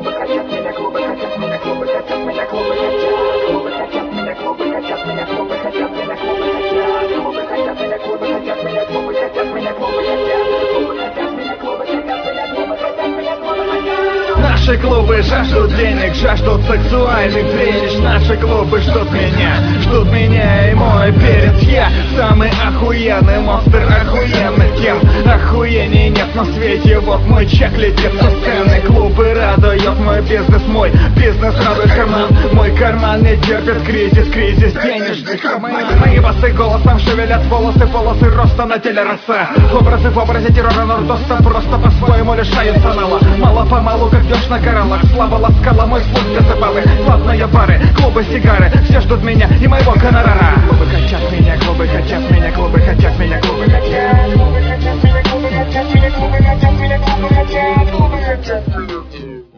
клубы хотят меня, клубы хотят меня, клубы хотят меня, клубы хотят, клубы хотят меня, клубы хотят меня, клубы хотят меня, клубы хотят, клубы хотят меня, клубы хотят меня, клубы хотят меня, клубы хотят, клубы хотят меня, клубы хотят меня, клубы хотят меня, клубы хотят. Наши клубы жаждут денег, жаждут сексуальных зрелищ. Наши клубы ждут меня и мой перец. Я самый охуенный монстр охуенных тем. Охуений нет на свете, вот мой чек летит со сцены. Клубы радует мой бизнес радует карман. Мой карман не терпит кризис денежных. Мои басы голосом шевелят полосы роста на теле роса. Образы в образе террора нордоста просто по-своему лишают тонала. Мало-помалу, как дождь на кораллах, слабо ласкала мой слух для забавы. Платные бары, клубы, сигары, все ждут меня и моего гонорара. Клубы хотят меня, клубы хотят меня, клубы хотят меня, клубы хотят. Клубы хотят меня, клубы хотят меня, клубы хотят меня, клубы хотят, клубы хотят меня.